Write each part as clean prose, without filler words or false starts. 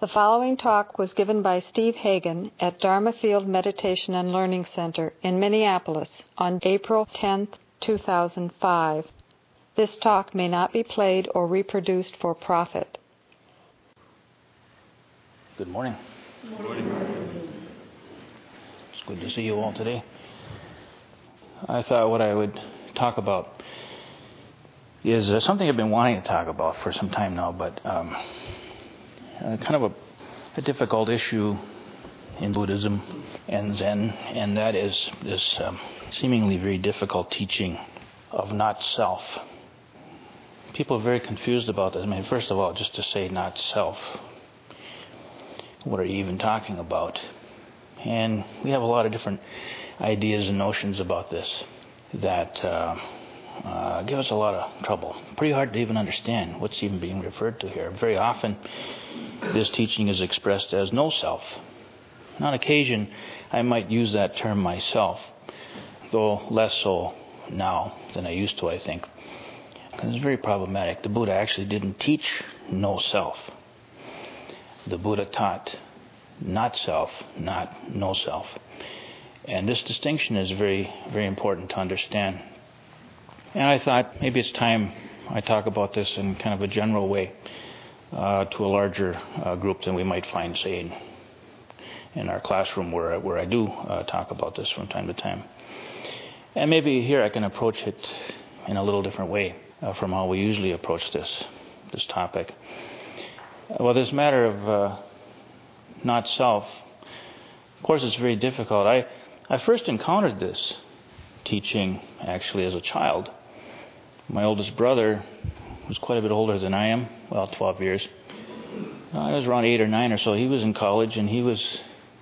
The following talk was given by Steve Hagen at Dharma Field Meditation and Learning Center in Minneapolis on April 10, 2005. This talk may not be played or reproduced for profit. Good morning. Good morning. It's good to see you all today. I thought what I would talk about is something I've been wanting to talk about for some time now, but kind of a difficult issue in Buddhism and Zen, and that is this seemingly very difficult teaching of not self. People are very confused about this. I mean, first of all, just to say not self, what are you even talking about? And we have a lot of different ideas and notions about this that give us a lot of trouble. Pretty hard to even understand what's even being referred to here. Very often, this teaching is expressed as no self. On occasion, I might use that term myself, though less so now than I used to, I think. Because it's very problematic. The Buddha actually didn't teach no self. The Buddha taught not self, not no self. And this distinction is very, very important to understand. And I thought maybe it's time I talk about this in kind of a general way to a larger group than we might find, say, in our classroom where I do talk about this from time to time. And maybe here I can approach it in a little different way from how we usually approach this topic. Well, this matter of not self, of course, it's very difficult. I first encountered this teaching actually as a child. My oldest brother was quite a bit older than I am, 12 years. I was around 8 or 9 or so. He was in college and he was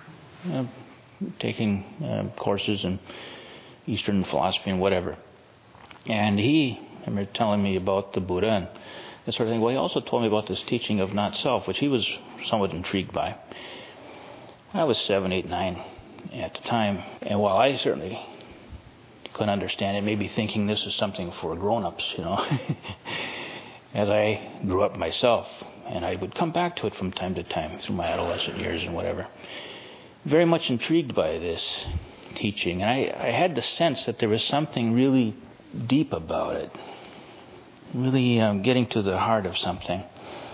taking courses in Eastern philosophy and whatever. And I remember telling me about the Buddha and that sort of thing. Well, he also told me about this teaching of not self, which he was somewhat intrigued by. I was 7, 8, 9 at the time. And while I certainly couldn't understand it, maybe thinking this is something for grown-ups, as I grew up myself, and I would come back to it from time to time through my adolescent years and whatever. Very much intrigued by this teaching, and I had the sense that there was something really deep about it, really getting to the heart of something.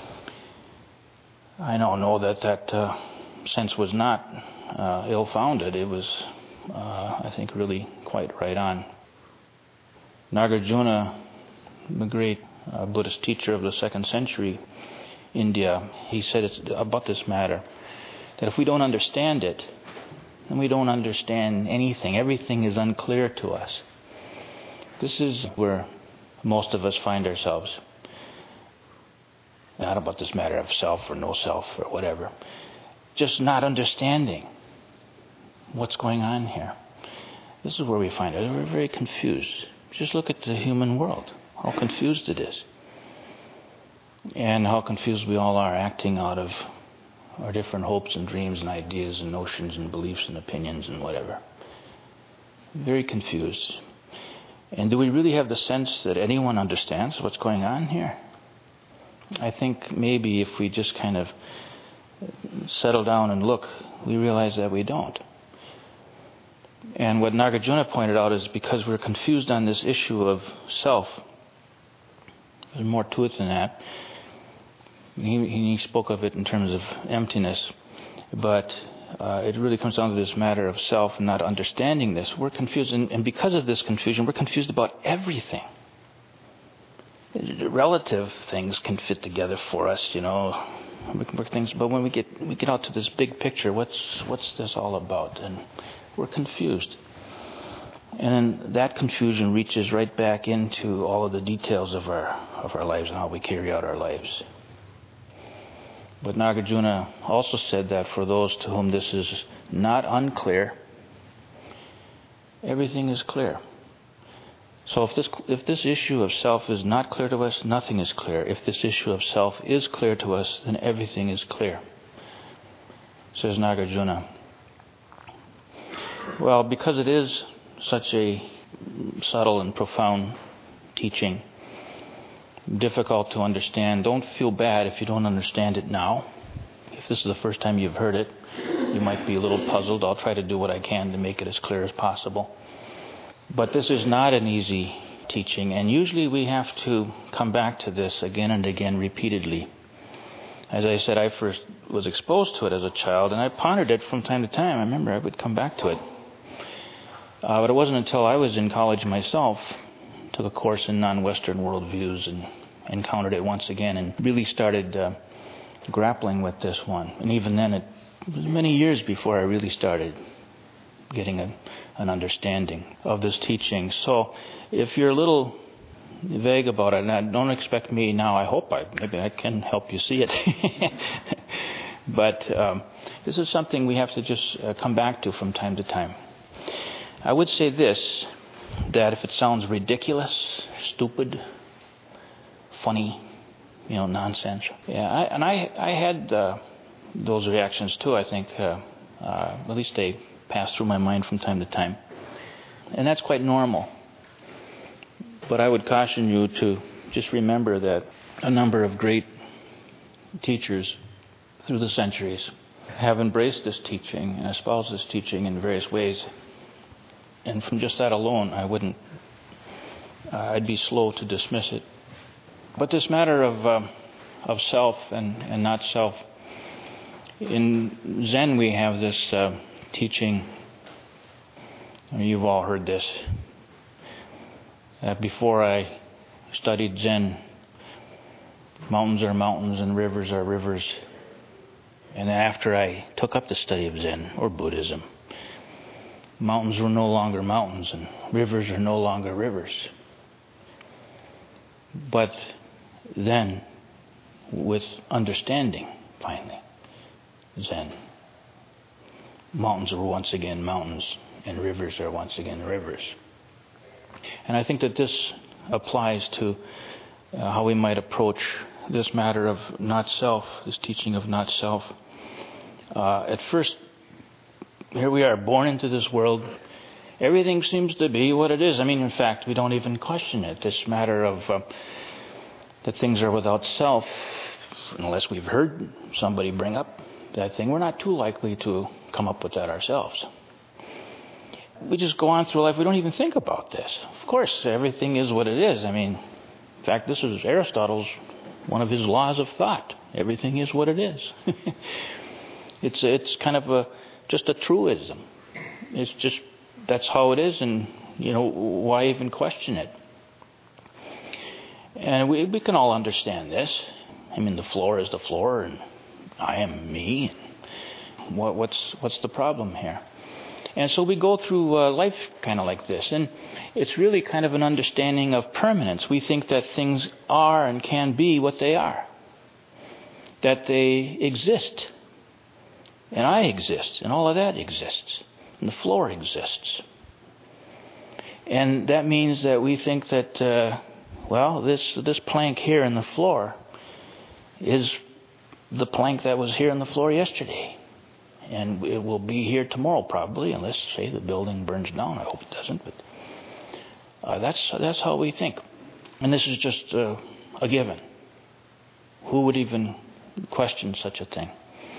I now know that sense was not ill-founded. It was, I think, really quite right on. Nagarjuna, the great Buddhist teacher of the 2nd century India, he said it's about this matter, that if we don't understand it, then we don't understand anything. Everything is unclear to us. This is where most of us find ourselves. Not about this matter of self or no self or whatever. Just not understanding what's going on here. This is where we find it. We're very confused. Just look at the human world, how confused it is. And how confused we all are, acting out of our different hopes and dreams and ideas and notions and beliefs and opinions and whatever. Very confused. And do we really have the sense that anyone understands what's going on here? I think maybe if we just kind of settle down and look, we realize that we don't. And what Nagarjuna pointed out is because we're confused on this issue of self, there's more to it than that. He spoke of it in terms of emptiness, but it really comes down to this matter of self and not understanding this. We're confused, and because of this confusion, we're confused about everything. Relative things can fit together for us, things, but when we get out to this big picture, what's this all about? And we're confused. And then that confusion reaches right back into all of the details of our lives and how we carry out our lives. But Nagarjuna also said that for those to whom this is not unclear, everything is clear. So if this issue of self is not clear to us, nothing is clear. If this issue of self is clear to us, then everything is clear, says Nagarjuna. Well, because it is such a subtle and profound teaching, difficult to understand, don't feel bad if you don't understand it now. if this is the first time you've heard it, you might be a little puzzled. I'll try to do what I can to make it as clear as possible. But this is not an easy teaching, and usually we have to come back to this again and again repeatedly. As I said, I first was exposed to it as a child, and I pondered it from time to time. I remember I would come back to it. But it wasn't until I was in college myself, took a course in non-Western worldviews, and encountered it once again, and really started grappling with this one. And even then, it was many years before I really started getting an understanding of this teaching. So if you're a little vague about it, and don't expect me now, maybe I can help you see it. But this is something we have to just come back to from time to time. I would say this, that if it sounds ridiculous, stupid, funny, nonsense. Yeah, I had those reactions too, I think. At least they pass through my mind from time to time. And that's quite normal. But I would caution you to just remember that a number of great teachers through the centuries have embraced this teaching and espoused this teaching in various ways. And from just that alone, I'd be slow to dismiss it. But this matter of self and not self, in Zen we have this teaching. You've all heard this. Before I studied Zen, mountains are mountains and rivers are rivers. And after I took up the study of Zen or Buddhism, mountains were no longer mountains and rivers are no longer rivers. But then, with understanding, finally, Zen, mountains are once again mountains and rivers are once again rivers. And I think that this applies to how we might approach this matter of not self, this teaching of not self. At first, here we are, born into this world. Everything seems to be what it is. In fact, we don't even question it. This matter of that things are without self, unless we've heard somebody bring up that thing, we're not too likely to come up with that ourselves. We just go on through life. We don't even think about this. Of course, everything is what it is. In fact, this is Aristotle's, one of his laws of thought. Everything is what it is. It's kind of just a truism. It's just, that's how it is, and, why even question it? And we can all understand this. The floor is the floor, and I am me. What's the problem here? And so we go through life kind of like this. And it's really kind of an understanding of permanence. We think that things are and can be what they are. That they exist. And I exist. And all of that exists. And the floor exists. And that means that we think that, this plank here in the floor is the plank that was here on the floor yesterday. And it will be here tomorrow probably, unless, say, the building burns down. I hope it doesn't. But that's how we think. And this is just a given. Who would even question such a thing?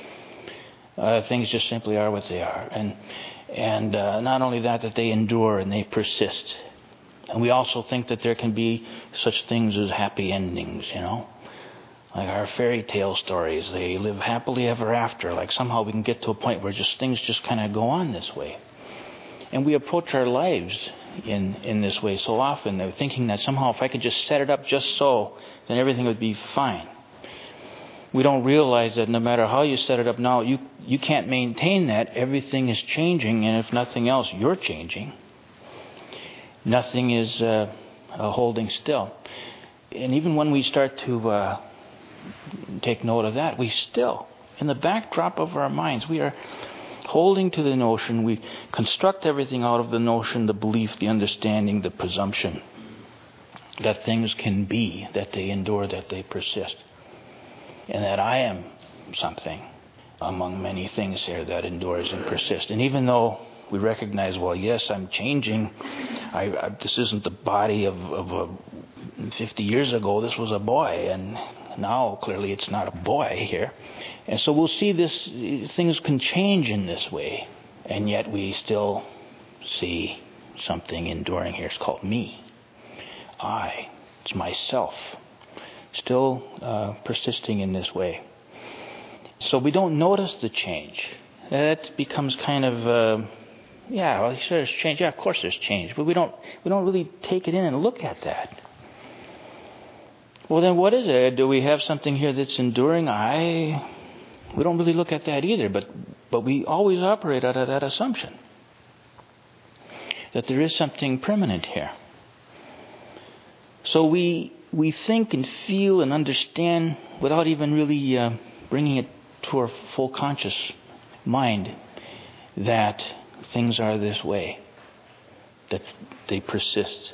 Things just simply are what they are. And not only that they endure and they persist. And we also think that there can be such things as happy endings, Like our fairy tale stories, they live happily ever after. Like somehow we can get to a point where things just kind of go on this way. And we approach our lives in this way so often. They're thinking that somehow if I could just set it up just so, then everything would be fine. We don't realize that no matter how you set it up now, you can't maintain that. Everything is changing, and if nothing else, you're changing. Nothing is holding still. And even when we start to take note of that, we still, in the backdrop of our minds, we are holding to the notion. We construct everything out of the notion, the belief, the understanding, the presumption that things can be, that they endure, that they persist. And that I am something among many things here that endures and persists. And even though we recognize, well, yes, I'm changing. This isn't the body of a 50 years ago this was a boy, and now clearly it's not a boy here. And so we'll see things can change in this way, and yet we still see something enduring here. It's called me. It's myself. Still persisting in this way. So we don't notice the change. That becomes kind of, sure there's change. Yeah, of course there's change. But we don't really take it in and look at that. Well, then what is it? Do we have something here that's enduring? We don't really look at that either. But we always operate out of that assumption. That there is something permanent here. So we think and feel and understand without even really bringing it to our full conscious mind that things are this way, that they persist.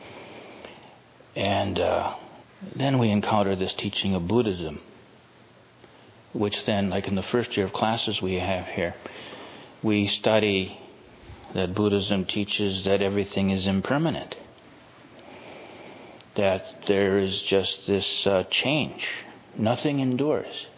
And then we encounter this teaching of Buddhism, which then, like in the first year of classes we have here, we study that Buddhism teaches that everything is impermanent. That there is just this change. Nothing endures.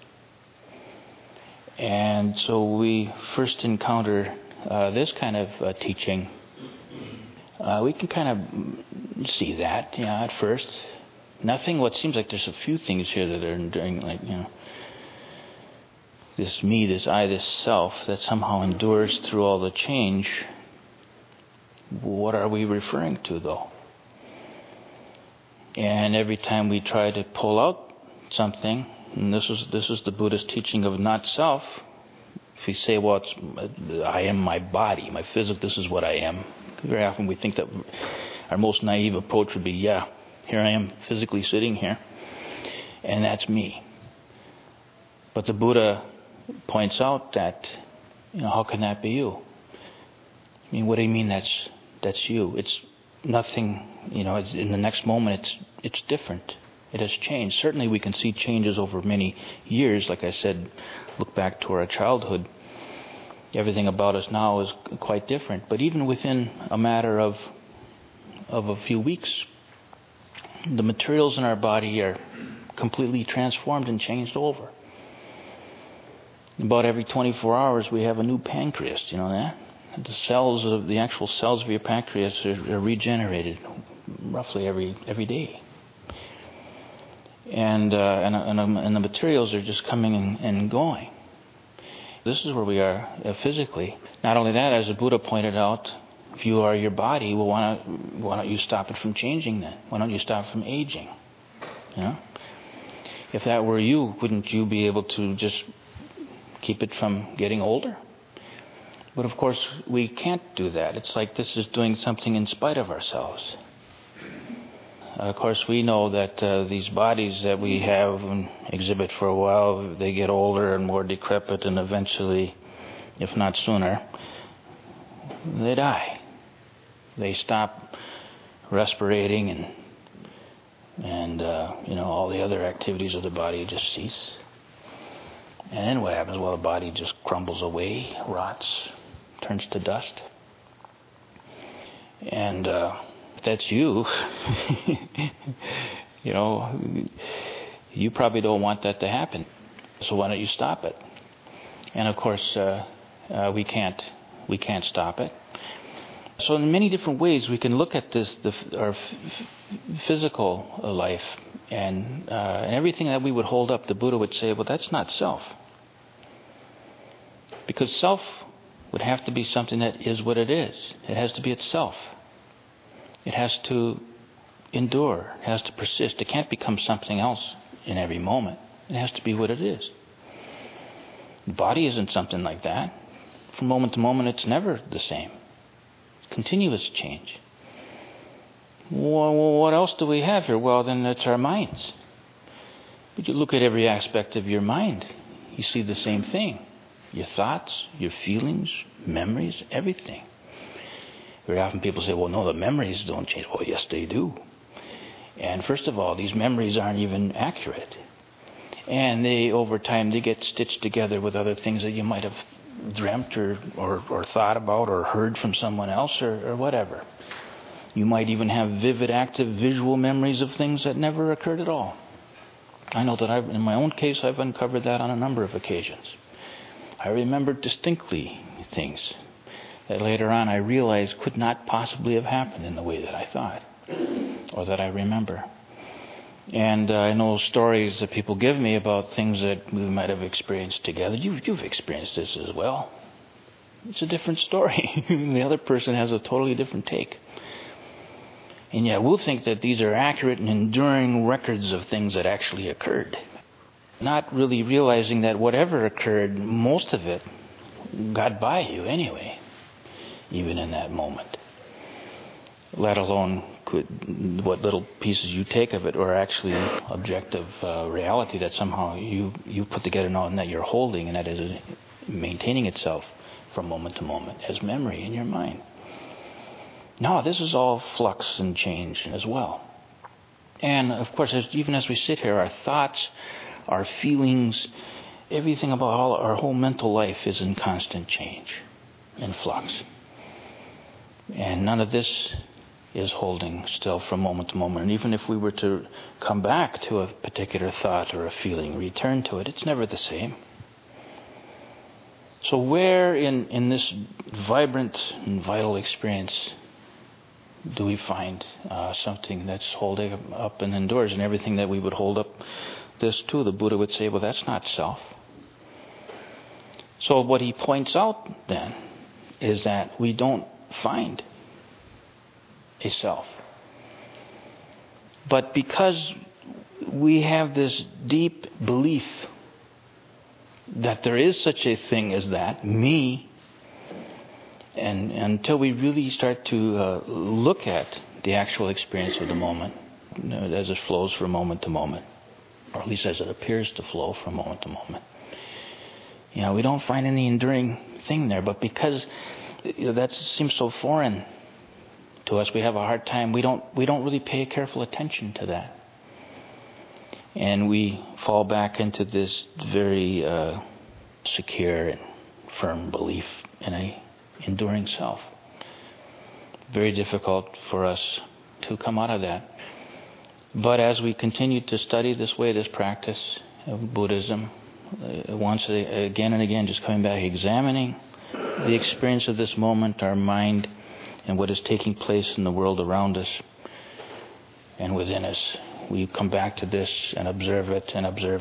And so we first encounter this kind of teaching. We can kind of see that, at first. Nothing, what seems like there's a few things here that are enduring, like, this me, this I, this self, that somehow endures through all the change. What are we referring to, though? And every time we try to pull out something, and this is the Buddhist teaching of not self. If we say, well, I am my body, my physical, this is what I am. Very often we think that our most naive approach would be, here I am physically sitting here, and that's me. But the Buddha points out that, how can that be you? I mean, what do you mean that's you? It's nothing, it's in the next moment it's different. It has changed. Certainly we can see changes over many years. Like I said, look back to our childhood. Everything about us now is quite different. But even within a matter of a few weeks, the materials in our body are completely transformed and changed over. About every 24 hours we have a new pancreas. Do you know that? The actual cells of your pancreas are regenerated roughly every day. And the materials are just coming and going. This is where we are physically. Not only that, as the Buddha pointed out, if you are your body, well, why don't you stop it from changing then? Why don't you stop from aging? If that were you, wouldn't you be able to just keep it from getting older? But of course, we can't do that. It's like this is doing something in spite of ourselves. Of course, we know that these bodies that we have and exhibit for a while, they get older and more decrepit, and eventually, if not sooner, they die. They stop respirating, and all the other activities of the body just cease. And then what happens? Well, the body just crumbles away, rots, turns to dust. And if that's you, you probably don't want that to happen. So why don't you stop it? And of course, we can't stop it. So in many different ways, we can look at our physical life, and everything that we would hold up, the Buddha would say, well, that's not self. Because self would have to be something that is what it is. It has to be itself. It has to endure. It has to persist. It can't become something else in every moment. It has to be what it is. The body isn't something like that. From moment to moment, it's never the same. Continuous change. Well, what else do we have here? Well, then it's our minds. But you look at every aspect of your mind, you see the same thing. Your thoughts, your feelings, memories, everything. Very often people say, well, no, the memories don't change. Well, yes, they do. And first of all, these memories aren't even accurate. And over time, they get stitched together with other things that you might have dreamt or thought about or heard from someone else or whatever. You might even have vivid, active visual memories of things that never occurred at all. I know that in my own case, I've uncovered that on a number of occasions. I remember distinctly things that later on I realized could not possibly have happened in the way that I thought or that I remember. And I know stories that people give me about things that we might have experienced together. You've experienced this as well. It's a different story. The other person has a totally different take. And yet we'll think that these are accurate and enduring records of things that actually occurred. Not really realizing that whatever occurred, most of it got by you anyway, even in that moment. Let alone what little pieces you take of it are actually objective reality that somehow you put together now and that you're holding, and that is maintaining itself from moment to moment as memory in your mind. No, this is all flux and change as well. And of course, even as we sit here, our thoughts, our feelings, everything about our whole mental life is in constant change and flux. And none of this is holding still from moment to moment. And even if we were to come back to a particular thought or a feeling, return to it, it's never the same. So where in this vibrant and vital experience do we find something that's holding up and endures? And everything that we would hold up this to, the Buddha would say, well, that's not self. So what he points out then is that we don't find a self. But because we have this deep belief that there is such a thing as that, me, and until we really start to look at the actual experience of the moment, as it flows from moment to moment, or at least as it appears to flow from moment to moment, we don't find any enduring thing there. But because that seems so foreign to us, we have a hard time. We don't really pay careful attention to that, and we fall back into this very secure and firm belief in a enduring self. Very difficult for us to come out of that. But as we continue to study this way, this practice of Buddhism, once again and again, just coming back, examining the experience of this moment, our mind, and what is taking place in the world around us and within us, we come back to this and observe it,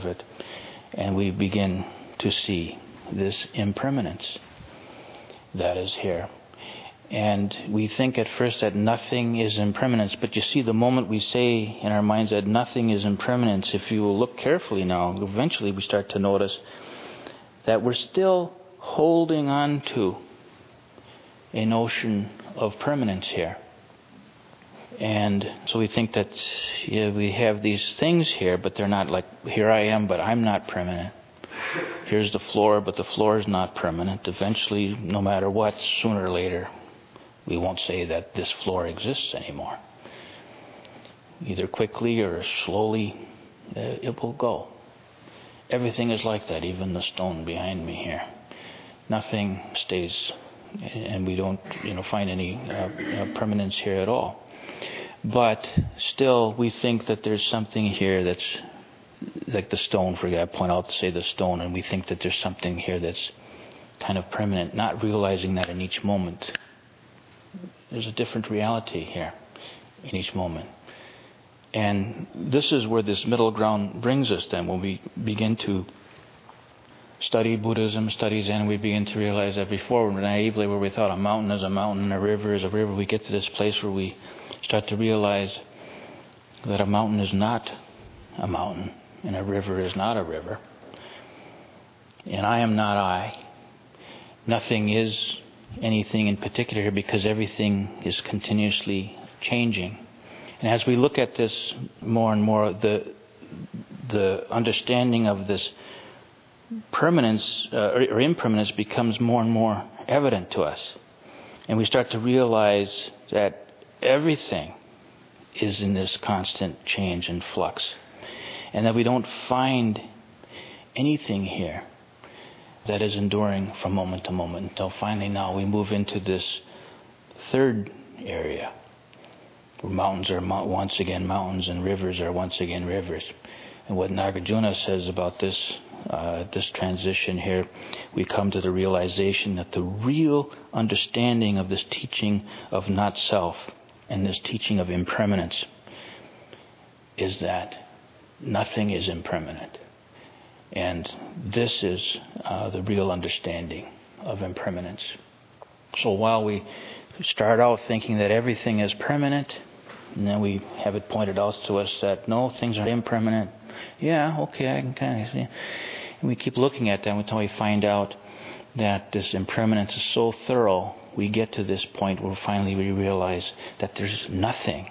and we begin to see this impermanence that is here. And we think at first that nothing is impermanence, but you see, the moment we say in our minds that nothing is impermanence, if you will look carefully now, eventually we start to notice that we're still holding on to a notion of permanence here. And so we think that we have these things here, but they're not, like, here I am, but I'm not permanent. Here's the floor, but the floor is not permanent. Eventually, no matter what, sooner or later, we won't say that this floor exists anymore. Either quickly or slowly, it will go. Everything is like that, even the stone behind me here. Nothing stays, and we don't find any permanence here at all. But still, we think that there's something here that's like the stone, for example. I point out to say the stone, and we think that there's something here that's kind of permanent, not realizing that in each moment there's a different reality here in each moment. And this is where this middle ground brings us then, when we begin to study Buddhism, study Zen, we begin to realize that before, naively, where we thought a mountain is a mountain, a river is a river, we get to this place where we start to realize that a mountain is not a mountain, and a river is not a river. And I am not I. Nothing is anything in particular here, because everything is continuously changing. And as we look at this more and more, the understanding of this permanence or impermanence becomes more and more evident to us. And we start to realize that everything is in this constant change and flux. And that we don't find anything here that is enduring from moment to moment, until finally now we move into this third area, where mountains are once again mountains and rivers are once again rivers. And what Nagarjuna says about this transition here, we come to the realization that the real understanding of this teaching of not self and this teaching of impermanence is that nothing is impermanent. And this is the real understanding of impermanence. So while we start out thinking that everything is permanent, and then we have it pointed out to us that no, things are impermanent. Yeah, okay, I can kind of see. And we keep looking at them until we find out that this impermanence is so thorough, we get to this point where finally we realize that there's nothing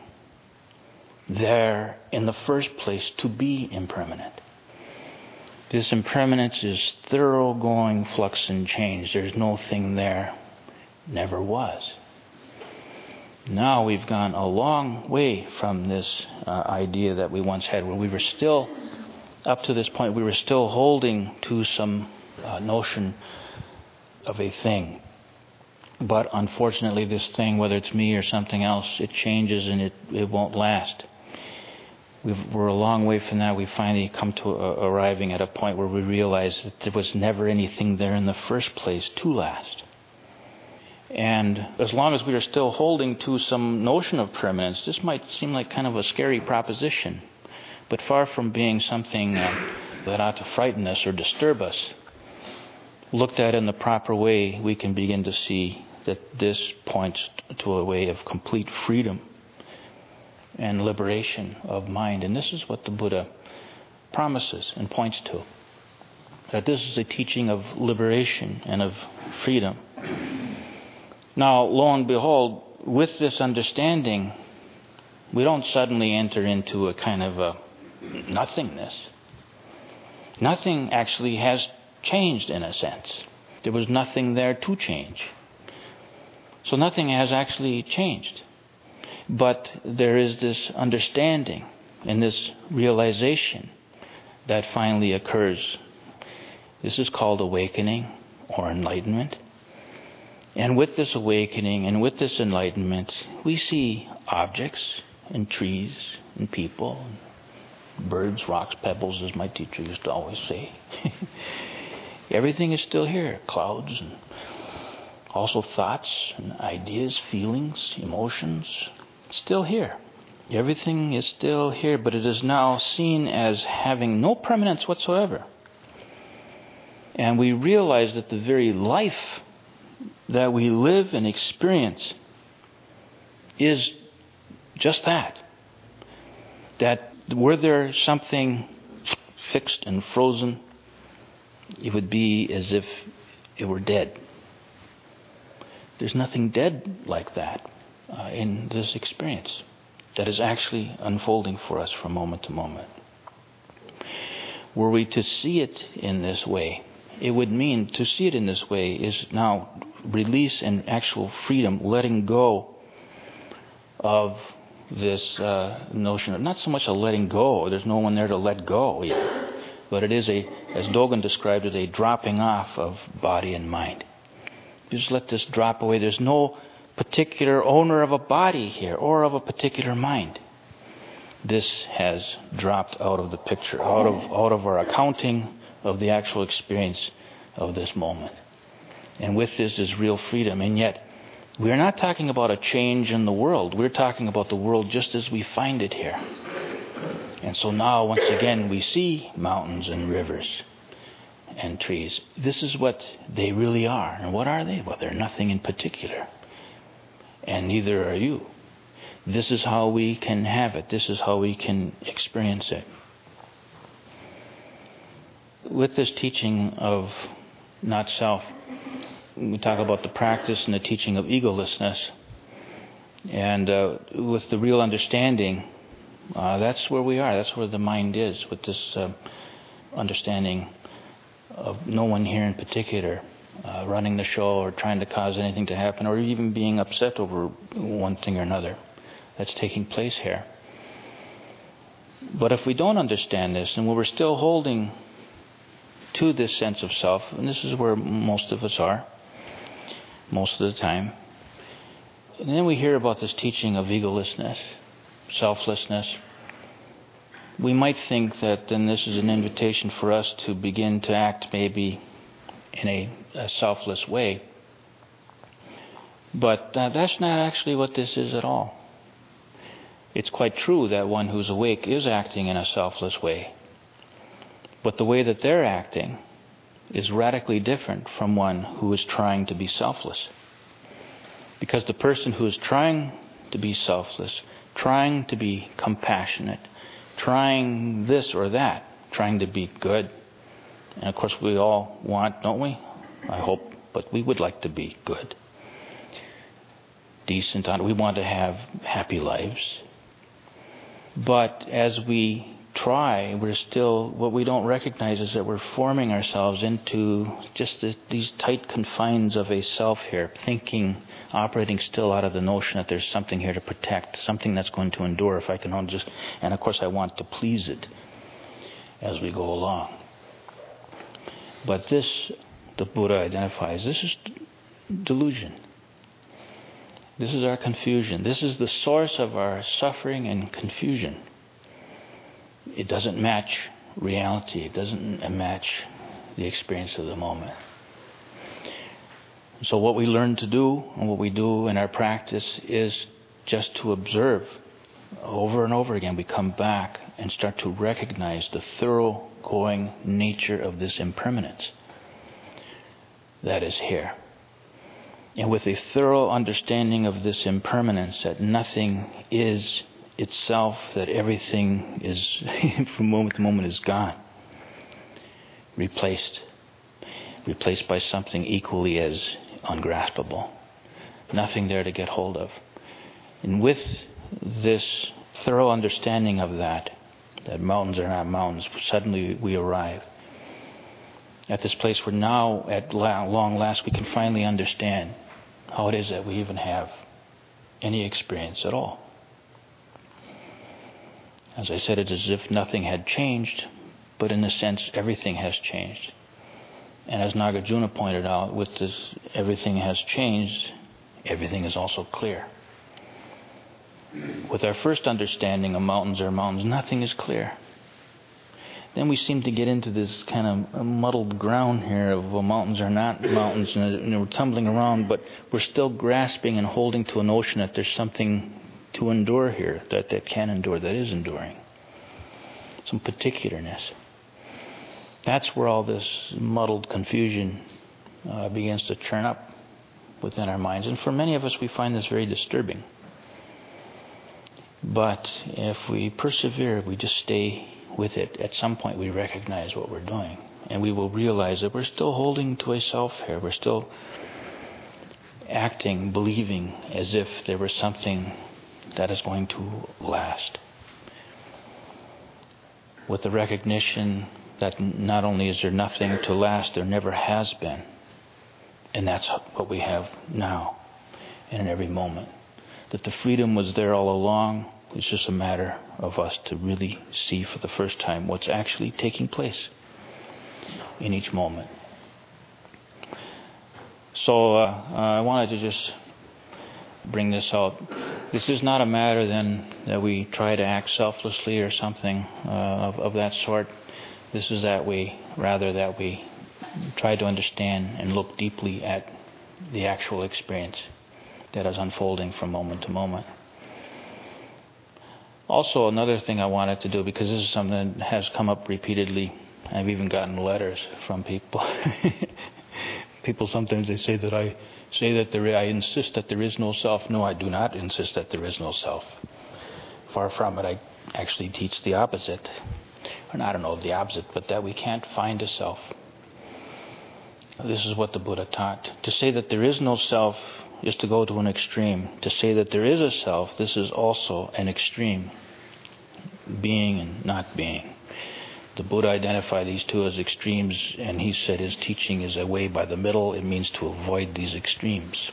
there in the first place to be impermanent. This impermanence is thoroughgoing flux and change. There's no thing there. Never was. Now we've gone a long way from this idea that we once had, where we were still, up to this point, we were still holding to some notion of a thing. But unfortunately, this thing, whether it's me or something else, it changes and it won't last. We're a long way from that. We finally come to arriving at a point where we realize that there was never anything there in the first place to last. And as long as we are still holding to some notion of permanence, this might seem like kind of a scary proposition. But far from being something that ought to frighten us or disturb us, looked at in the proper way, we can begin to see that this points to a way of complete freedom and liberation of mind. And this is what the Buddha promises and points to. That this is a teaching of liberation and of freedom. Now, lo and behold, with this understanding, we don't suddenly enter into a kind of a nothingness. Nothing actually has changed in a sense. There was nothing there to change. So nothing has actually changed. But there is this understanding and this realization that finally occurs. This is called awakening or enlightenment. And with this awakening and with this enlightenment, we see objects and trees and people, and birds, rocks, pebbles, as my teacher used to always say. Everything is still here. Clouds and also thoughts and ideas, feelings, emotions, still here. Everything is still here, but it is now seen as having no permanence whatsoever. And we realize that the very life that we live and experience is just that. That were there something fixed and frozen, it would be as if it were dead. There's nothing dead like that in this experience that is actually unfolding for us from moment to moment. Were we to see it in this way, it would mean to see it in this way is now release and actual freedom, letting go of this notion of not so much a letting go. There's no one there to let go yet. But it is as Dogen described it, a dropping off of body and mind. You just let this drop away. There's no particular owner of a body here or of a particular mind. This has dropped out of the picture, out of our accounting of the actual experience of this moment. And with this is real freedom. And yet, we're not talking about a change in the world. We're talking about the world just as we find it here. And so now, once again, we see mountains and rivers and trees. This is what they really are. And what are they? Well, they're nothing in particular. And neither are you. This is how we can have it. This is how we can experience it. With this teaching of not self, we talk about the practice and the teaching of egolessness. And with the real understanding, that's where we are. That's where the mind is, with this understanding of no one here in particular running the show or trying to cause anything to happen or even being upset over one thing or another that's taking place here. But if we don't understand this and we're still holding to this sense of self, and this is where most of us are, most of the time, and then we hear about this teaching of egolessness, selflessness. We might think that then this is an invitation for us to begin to act maybe in a selfless way. But that's not actually what this is at all. It's quite true that one who's awake is acting in a selfless way. But the way that they're acting is radically different from one who is trying to be selfless. Because the person who is trying to be selfless, trying to be compassionate, trying this or that, trying to be good, and of course we all want, don't we? I hope, but we would like to be good, decent. We want to have happy lives. But as we try, we're still, what we don't recognize is that we're forming ourselves into just these tight confines of a self here, thinking, operating still out of the notion that there's something here to protect, something that's going to endure if I can only just, and of course I want to please it as we go along. But this, the Buddha identifies, this is delusion. This is our confusion. This is the source of our suffering and confusion. It doesn't match reality. It doesn't match the experience of the moment. So what we learn to do and what we do in our practice is just to observe over and over again. We come back and start to recognize the thoroughgoing nature of this impermanence that is here. And with a thorough understanding of this impermanence, that nothing is itself, that everything is, from moment to moment, is gone. Replaced by something equally as ungraspable. Nothing there to get hold of. And with this thorough understanding of that mountains are not mountains, suddenly we arrive at this place where now, at long last, we can finally understand how it is that we even have any experience at all. As I said, it's as if nothing had changed, but in a sense, everything has changed. And as Nagarjuna pointed out, with this, everything has changed, everything is also clear. With our first understanding of mountains are mountains, nothing is clear. Then we seem to get into this kind of muddled ground here of, well, mountains are not mountains, and we're tumbling around, but we're still grasping and holding to a notion that there's something to endure here, that can endure, that is enduring. Some particularness. That's where all this muddled confusion begins to churn up within our minds. And for many of us, we find this very disturbing. But if we persevere, we just stay with it, at some point we recognize what we're doing. And we will realize that we're still holding to a self here. We're still acting, believing as if there was something that is going to last. With the recognition that not only is there nothing to last, there never has been. And that's what we have now and in every moment. That the freedom was there all along. It's just a matter of us to really see for the first time what's actually taking place in each moment. So I wanted to just bring this out. This is not a matter then that we try to act selflessly or something of that sort. This is that we try to understand and look deeply at the actual experience that is unfolding from moment to moment. Also, another thing I wanted to do, because this is something that has come up repeatedly, I've even gotten letters from people. People sometimes they say that I insist that there is no self. No, I do not insist that there is no self. Far from it. I actually teach the opposite. Or I don't know the opposite, but that we can't find a self. This is what the Buddha taught. To say that there is no self is to go to an extreme. To say that there is a self, this is also an extreme. Being and not being. The Buddha identified these two as extremes, and he said his teaching is a way by the middle. It means to avoid these extremes.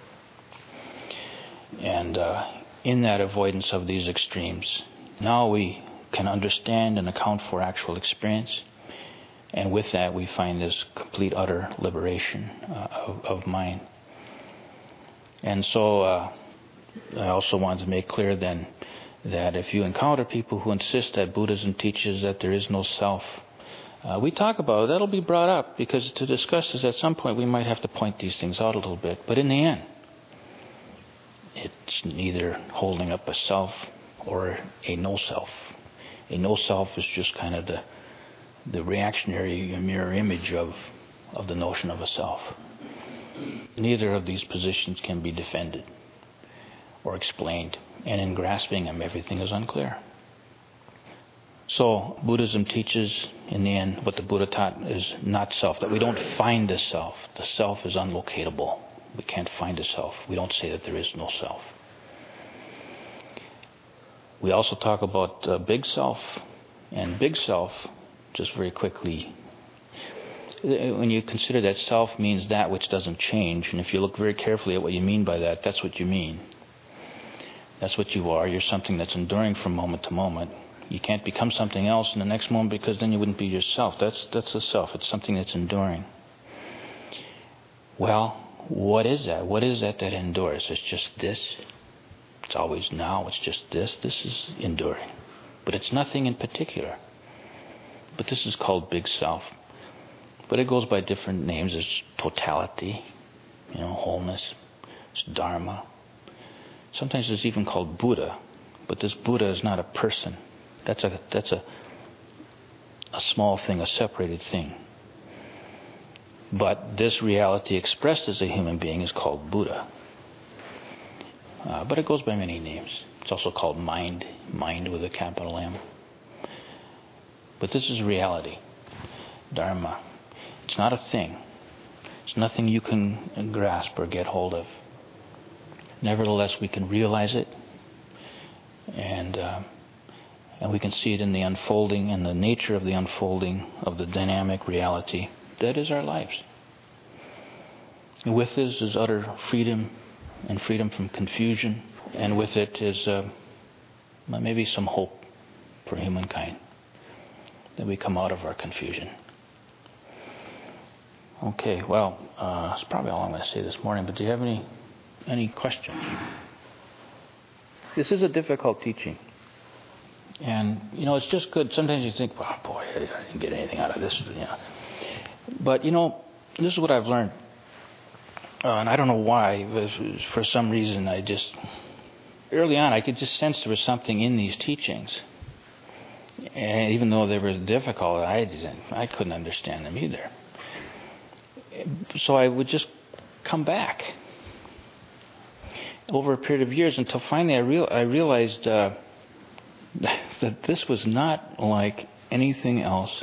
And in that avoidance of these extremes, now we can understand and account for actual experience. And with that, we find this complete, utter liberation of mind. And so I also wanted to make clear then that if you encounter people who insist that Buddhism teaches that there is no self, we talk about it. That'll be brought up, because to discuss this at some point we might have to point these things out a little bit. But in the end, it's neither holding up a self or a no self. A no self is just kind of the reactionary mirror image of the notion of a self. Neither of these positions can be defended or explained, and in grasping them, everything is unclear. So Buddhism teaches, in the end, what the Buddha taught is not self, that we don't find a self. The self is unlocatable. We can't find a self. We don't say that there is no self. We also talk about big self, and big self, just very quickly, when you consider that self means that which doesn't change, and if you look very carefully at what you mean by that, that's what you mean. That's what you are. You're something that's enduring from moment to moment. You can't become something else in the next moment, because then you wouldn't be yourself. That's the self. It's something that's enduring. Well, what is that? What is that endures? It's just this. It's always now. It's just this. This is enduring. But it's nothing in particular. But this is called big self. But it goes by different names. There's totality, wholeness. It's Dharma. Sometimes it's even called Buddha. But this Buddha is not a person. That's a small thing, a separated thing. But this reality expressed as a human being is called Buddha. But it goes by many names. It's also called mind with a capital M. But this is reality, Dharma. It's not a thing. It's nothing you can grasp or get hold of. Nevertheless, we can realize it, and we can see it in the unfolding and the nature of the unfolding of the dynamic reality that is our lives. And with this is utter freedom, and freedom from confusion, and with it is maybe some hope for humankind, that we come out of our confusion. Okay, well, that's probably all I'm going to say this morning, but do you have any questions? This is a difficult teaching. And, it's just good. Sometimes you think, oh, boy, I didn't get anything out of this. But, this is what I've learned. And I don't know why, but for some reason early on I could just sense there was something in these teachings. And even though they were difficult, I couldn't understand them either. So I would just come back over a period of years until finally I realized that this was not like anything else.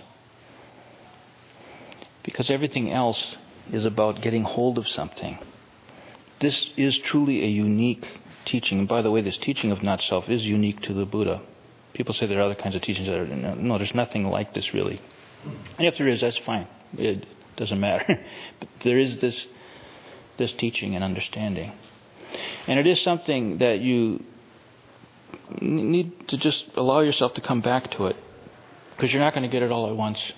Because everything else is about getting hold of something. This is truly a unique teaching. And by the way, this teaching of not self is unique to the Buddha. People say there are other kinds of teachings that are... No, there's nothing like this really. And if there is, that's fine. It doesn't matter. But there is this teaching and understanding. And it is something that you need to just allow yourself to come back to it. Because you're not going to get it all at once.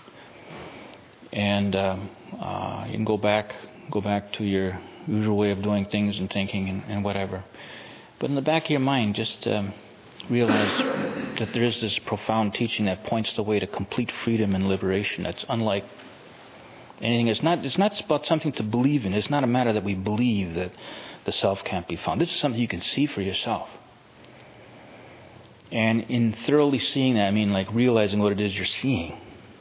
And you can go back to your usual way of doing things and thinking and whatever. But in the back of your mind, just realize that there is this profound teaching that points the way to complete freedom and liberation. That's unlike anything. It's not about something to believe in. It's not a matter that we believe that the self can't be found. This is something you can see for yourself. And in thoroughly seeing that, I mean like realizing what it is you're seeing.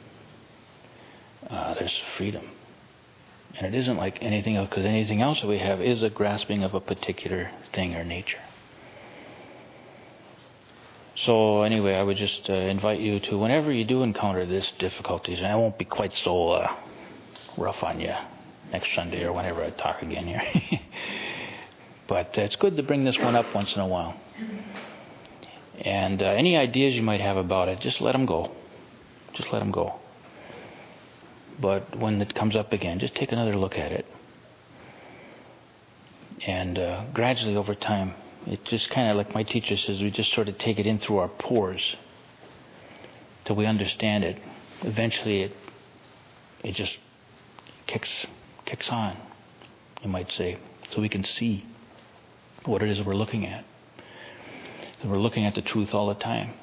There's freedom. And it isn't like anything else, because anything else that we have is a grasping of a particular thing or nature. So anyway, I would just invite you to, whenever you do encounter this difficulties, and I won't be quite so rough on you next Sunday or whenever I talk again here. But it's good to bring this one up once in a while. And any ideas you might have about it, just let them go. Just let them go. But when it comes up again, just take another look at it. And gradually over time, it just kind of, like my teacher says, we just sort of take it in through our pores till we understand it. Eventually it just kicks on, you might say, so we can see. what it is we're looking at. And we're looking at the truth all the time.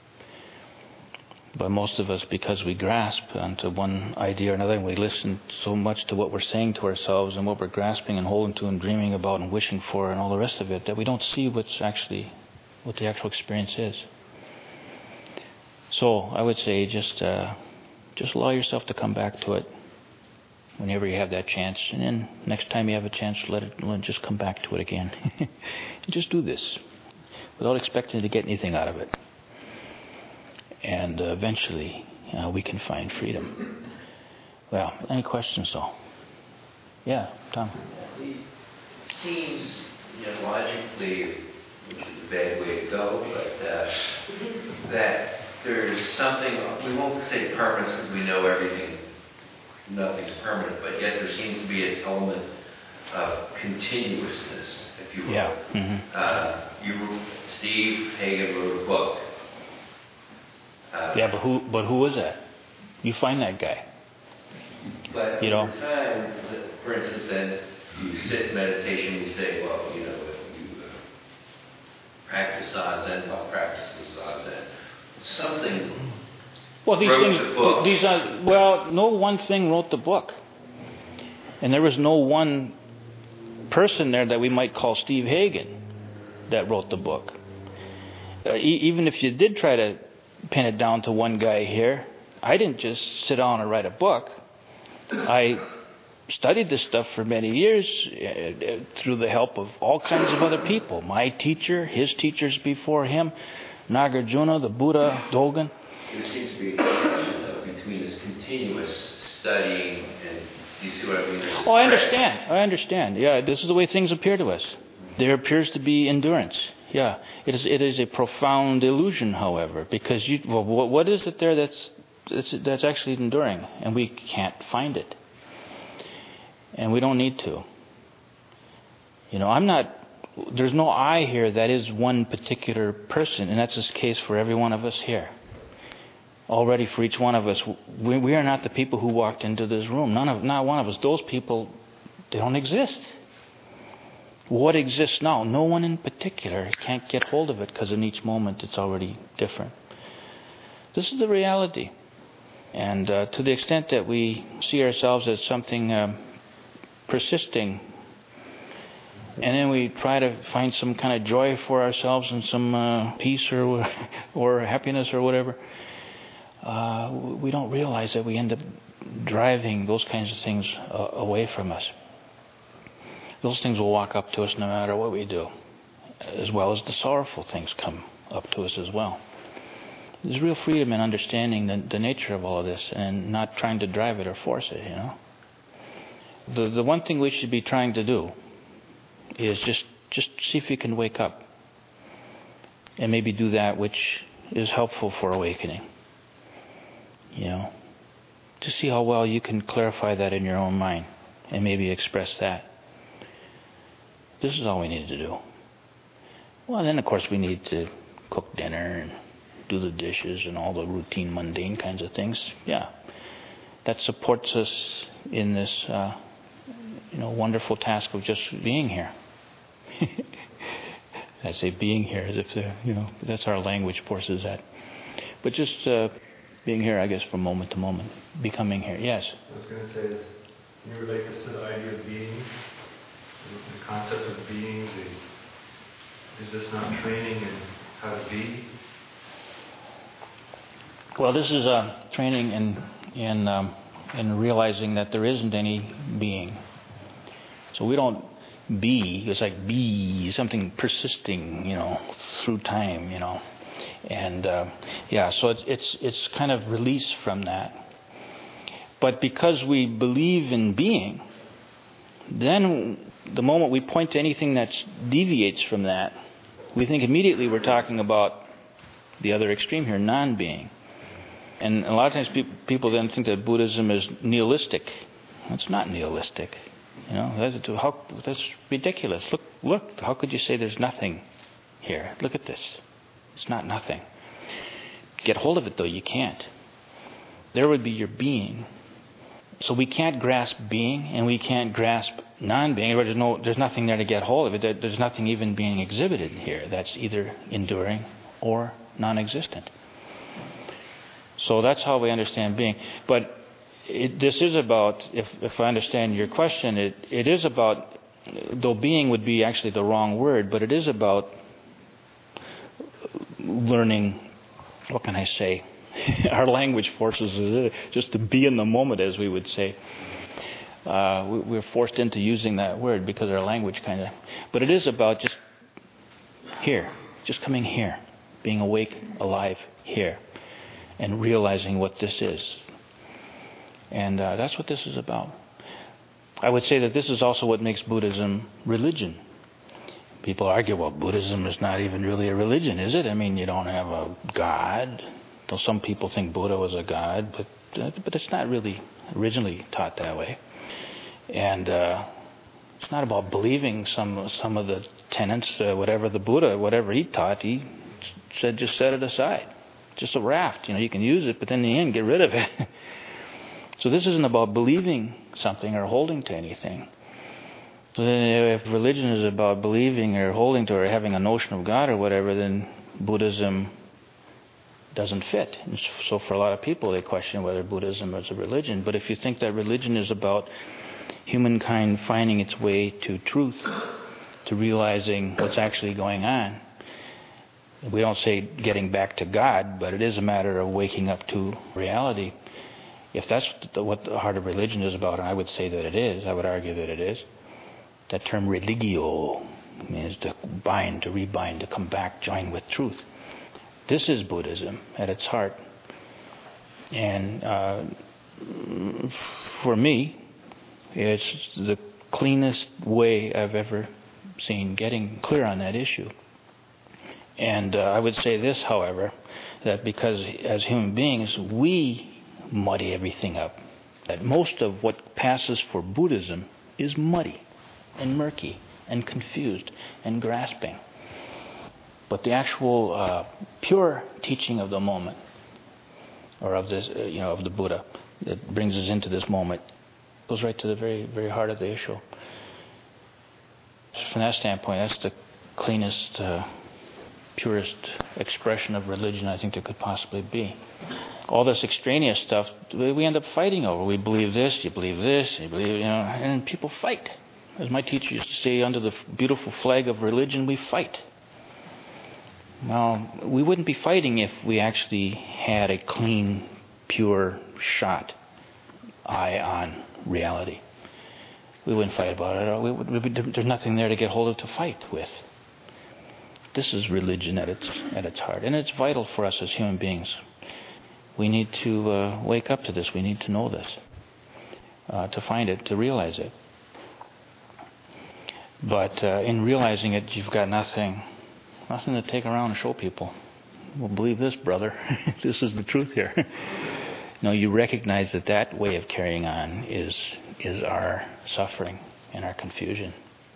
But most of us, because we grasp onto one idea or another, and we listen so much to what we're saying to ourselves and what we're grasping and holding to and dreaming about and wishing for and all the rest of it, that we don't see what the actual experience is. So I would say just allow yourself to come back to it whenever you have that chance, and then next time you have a chance, let it just come back to it again. And just do this without expecting to get anything out of it. And eventually we can find freedom. Well, any questions though? Yeah, Tom. It seems, logically, which is a bad way to go, but that there's something, we won't say permanence because we know everything, nothing's permanent, but yet there seems to be an element of continuousness, if you will. Yeah. Mm-hmm. Steve Hagen wrote a book. But who was that? You find that guy. But over time, for instance, then you sit in meditation, you say, well, you practice Zazen, what practices Zazen? Something. Well, these wrote things. the book. No one thing wrote the book, and there was no one person there that we might call Steve Hagen that wrote the book. Even if you did try to pin it down to one guy here, I didn't just sit down and write a book. I studied this stuff for many years through the help of all kinds of other people. My teacher, his teachers before him, Nagarjuna, the Buddha, Dogen. There seems to be a connection, though, between this continuous studying and, do you see what I mean? Oh, I understand. Yeah, this is the way things appear to us. There appears to be endurance. Yeah, it is a profound illusion, however, because what is it there that's actually enduring, and we can't find it, and we don't need to. There's no I here that is one particular person, and that's the case for every one of us here. Already for each one of us, we are not the people who walked into this room. Not one of us. Those people, they don't exist. What exists now? No one in particular can't get hold of it because in each moment it's already different. This is the reality. And to the extent that we see ourselves as something persisting, and then we try to find some kind of joy for ourselves and some peace or happiness or whatever, we don't realize that we end up driving those kinds of things away from us. Those things will walk up to us no matter what we do, as well as the sorrowful things come up to us as well. There's real freedom in understanding the nature of all of this and not trying to drive it or force it, The one thing we should be trying to do is just see if you can wake up and maybe do that which is helpful for awakening. To see how well you can clarify that in your own mind and maybe express that. This is all we need to do. Well, then, of course, we need to cook dinner and do the dishes and all the routine, mundane kinds of things. Yeah. That supports us in this, wonderful task of just being here. I say being here as if, that's our language forces that. But just being here, I guess, from moment to moment. Becoming here. Yes? I was going to say, can you relate this to the idea of being? The concept of being, is this not training in how to be? Well, this is training in realizing that there isn't any being. So we don't be. It's like be something persisting, through time, and so it's kind of release from that. But because we believe in being, then the moment we point to anything that deviates from that, we think immediately we're talking about the other extreme here, non-being. And a lot of times people then think that Buddhism is nihilistic. It's not nihilistic. That's ridiculous. Look, how could you say there's nothing here? Look at this. It's not nothing. Get hold of it, though. You can't. There would be your being. So we can't grasp being and we can't grasp non-being. There's nothing there to get hold of it. There's nothing even being exhibited here that's either enduring or non-existent. So that's how we understand being. But this is about, if I understand your question, it is about, though being would be actually the wrong word, but it is about learning, what can I say? Our language forces us just to be in the moment, as we would say. We're forced into using that word because our language kind of... But it is about just here, just coming here, being awake, alive here, and realizing what this is. And that's what this is about. I would say that this is also what makes Buddhism religion. People argue, well, Buddhism is not even really a religion, is it? I mean, you don't have a God. Though some people think Buddha was a god, but it's not really originally taught that way. And it's not about believing some of the tenets, whatever the Buddha, whatever he taught, he said just set it aside. Just a raft, you can use it, but in the end, get rid of it. So this isn't about believing something or holding to anything. So then if religion is about believing or holding to or having a notion of God or whatever, then Buddhism doesn't fit. And so for a lot of people, they question whether Buddhism is a religion. But if you think that religion is about humankind finding its way to truth, to realizing what's actually going on, we don't say getting back to God, but it is a matter of waking up to reality. If that's what the heart of religion is about, and I would say that it is, I would argue that it is, that term religio means to bind, to rebind, to come back, join with truth. This is Buddhism at its heart. And for me, it's the cleanest way I've ever seen getting clear on that issue. And I would say this, however, that because as human beings, we muddy everything up. That most of what passes for Buddhism is muddy and murky and confused and grasping. But the actual pure teaching of the moment, or of this, of the Buddha, that brings us into this moment, goes right to the very, very heart of the issue. From that standpoint, that's the cleanest, purest expression of religion I think there could possibly be. All this extraneous stuff, we end up fighting over. We believe this, you believe this, you believe, and people fight. As my teacher used to say, under the beautiful flag of religion, we fight. Well, we wouldn't be fighting if we actually had a clean, pure shot eye on reality. We wouldn't fight about it. There's nothing there to get hold of to fight with. This is religion at its heart, and it's vital for us as human beings. We need to wake up to this. We need to know this, to find it, to realize it. But in realizing it, you've got nothing to take around and show people. Well, believe this, brother. This is the truth here. No, you recognize that way of carrying on is our suffering and our confusion.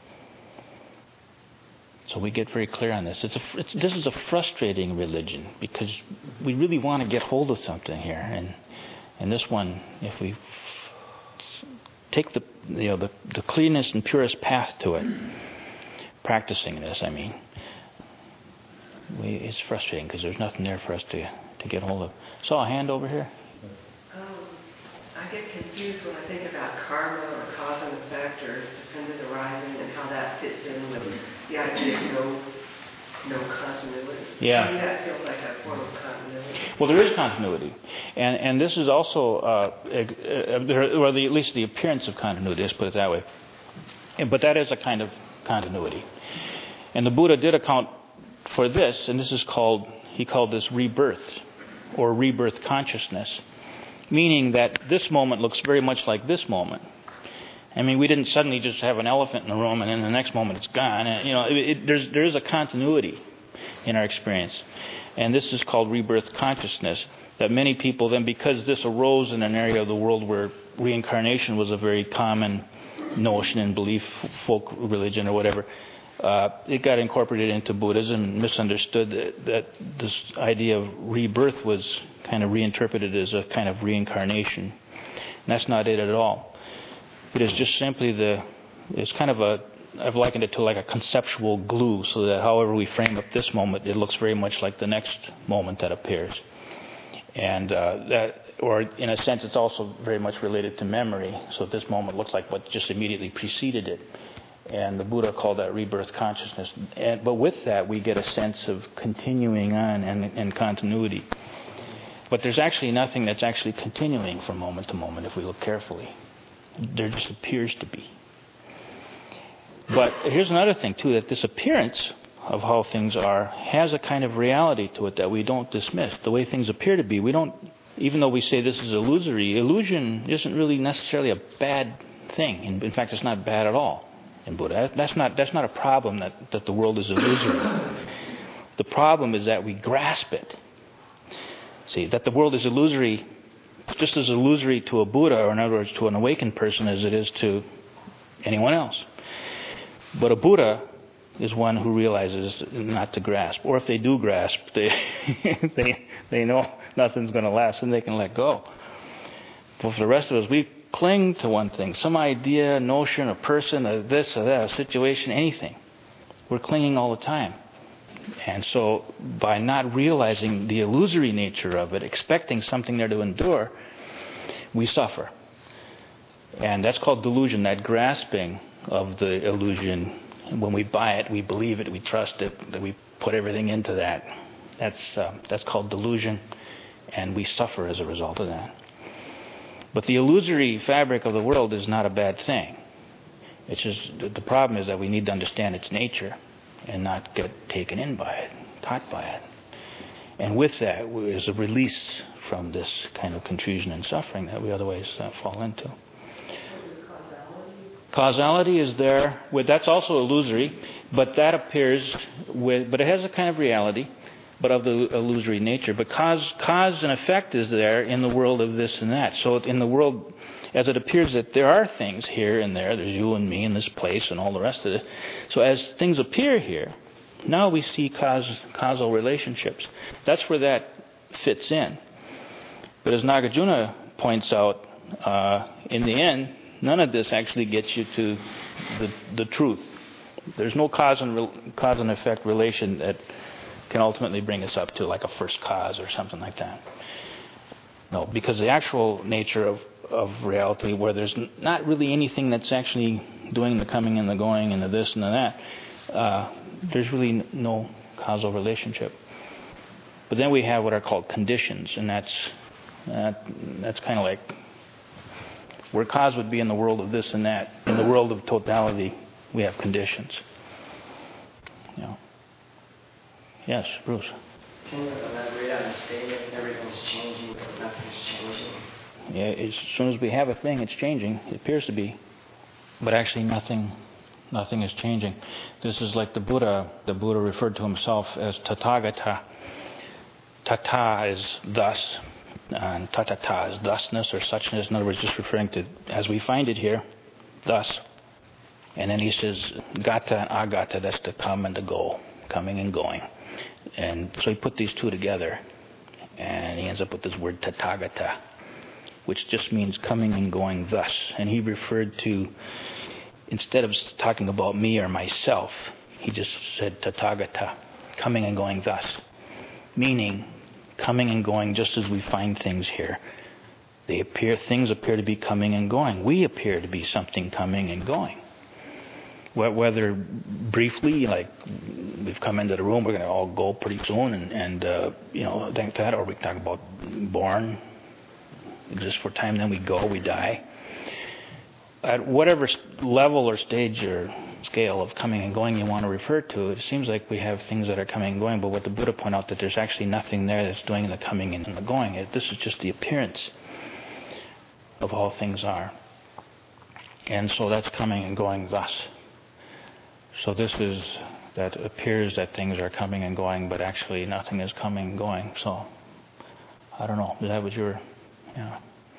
So we get very clear on this. This is a frustrating religion because we really want to get hold of something here, and this one, if we take the cleanest and purest path to it, practicing this, it's frustrating because there's nothing there for us to get hold of. Saw a hand over here. I get confused when I think about karma or cause and effect or dependent arising and how that fits in with the idea of no continuity. Yeah. To me, that feels like a form of continuity. Well, there is continuity. And this is also, at least the appearance of continuity, let's put it that way. But that is a kind of continuity. And the Buddha did account for this, and he called this rebirth, or rebirth consciousness. Meaning that this moment looks very much like this moment. We didn't suddenly just have an elephant in the room and then the next moment it's gone. There is a continuity in our experience. And this is called rebirth consciousness. That many people then, because this arose in an area of the world where reincarnation was a very common notion and belief, folk religion or whatever, it got incorporated into Buddhism and misunderstood that this idea of rebirth was kind of reinterpreted as a kind of reincarnation. And that's not it at all. It is just simply it's kind of I've likened it to like a conceptual glue, so that however we frame up this moment, it looks very much like the next moment that appears. And or in a sense, it's also very much related to memory. So this moment looks like what just immediately preceded it. And the Buddha called that rebirth consciousness. But with that, we get a sense of continuing on and continuity. But there's actually nothing that's actually continuing from moment to moment if we look carefully. There just appears to be. But here's another thing, too, that this appearance of how things are has a kind of reality to it that we don't dismiss. The way things appear to be, we don't, even though we say this is illusory, illusion isn't really necessarily a bad thing. In fact, it's not bad at all in Buddha. That's not a problem that the world is illusory. The problem is that we grasp it. See, that the world is illusory, just as illusory to a Buddha, or in other words, to an awakened person, as it is to anyone else. But a Buddha is one who realizes not to grasp. Or if they do grasp, they know nothing's going to last and they can let go. But for the rest of us, we cling to one thing, some idea, notion, a person, a this or that, a situation, anything. We're clinging all the time. And so by not realizing the illusory nature of it, expecting something there to endure, we suffer. And that's called delusion, that grasping of the illusion. When we buy it, we believe it, we trust it, that we put everything into that. That's called delusion, and we suffer as a result of that. But the illusory fabric of the world is not a bad thing. It's just the problem is that we need to understand its nature and not get taken in by it, taught by it. And with that is a release from this kind of confusion and suffering that we otherwise fall into. Causality is there. That's also illusory, but that appears but it has a kind of reality, but of the illusory nature. But cause and effect is there in the world of this and that. So in the world, as it appears that there are things here and there's you and me in this place and all the rest of it. So as things appear here, now we see causal relationships. That's where that fits in. But as Nagarjuna points out, in the end, none of this actually gets you to the truth. There's no cause and effect relation that can ultimately bring us up to like a first cause or something like that. No, because the actual nature of reality, where there's not really anything that's actually doing the coming and the going and the this and the that, there's really no causal relationship. But then we have what are called conditions, and that's kind of like where cause would be in the world of this and that. In the world of totality, we have conditions. You know. Yes, Bruce. Can you elaborate on the statement, everything's changing, but nothing's changing? Yeah, as soon as we have a thing, it's changing. It appears to be. But actually nothing is changing. This is like the Buddha. The Buddha referred to himself as Tathagata. Tata is thus. And tatata is thusness or suchness. In other words, just referring to, as we find it here, thus. And then he says, gata and agata, that's to come and to go, coming and going. And so he put these two together, and he ends up with this word tathagata, which just means coming and going thus. And he referred to, instead of talking about me or myself, he just said tathagata, coming and going thus. Meaning, coming and going just as we find things here. Things appear to be coming and going. We appear to be something coming and going. Whether briefly, like we've come into the room, we're going to all go pretty soon, and think that, or we talk about born, exist for time, then we go, we die. At whatever level or stage or scale of coming and going you want to refer to, it seems like we have things that are coming and going, but what the Buddha pointed out, that there's actually nothing there that's doing the coming and the going. This is just the appearance of how things are. And so that's coming and going thus. So this is, that appears that things are coming and going, but actually nothing is coming and going. So, I don't know, is that what you're, yeah.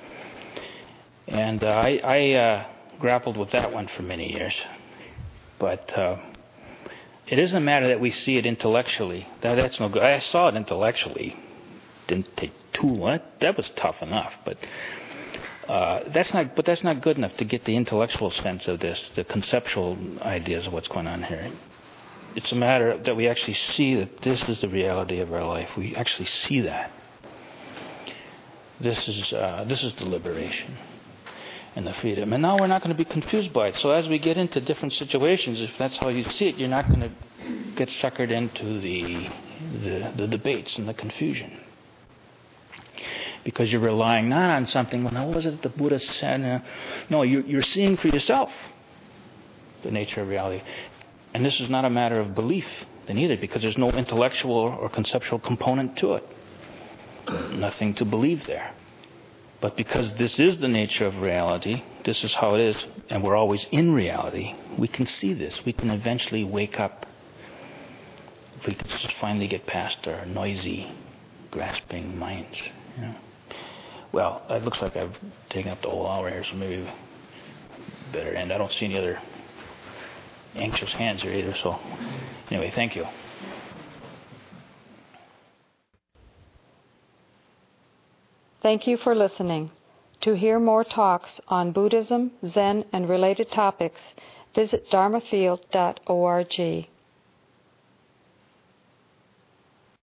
And I grappled with that one for many years. But it isn't a matter that we see it intellectually. That's no good. I saw it intellectually. Didn't take too long. That was tough enough. But That's not good enough to get the intellectual sense of this, the conceptual ideas of what's going on here. It's a matter that we actually see that this is the reality of our life. We actually see that. This is the liberation and the freedom. And now we're not going to be confused by it. So as we get into different situations, if that's how you see it, you're not going to get suckered into the debates and the confusion. Because you're relying not on something, well, what was it the Buddha said? No, you're seeing for yourself the nature of reality. And this is not a matter of belief then either, because there's no intellectual or conceptual component to it. Nothing to believe there. But because this is the nature of reality, this is how it is, and we're always in reality, we can see this. We can eventually wake up. If we could just finally get past our noisy, grasping minds. You know? Well, it looks like I've taken up the whole hour here, so maybe better end. I don't see any other anxious hands here either, so anyway, thank you. Thank you for listening. To hear more talks on Buddhism, Zen, and related topics, visit dharmafield.org.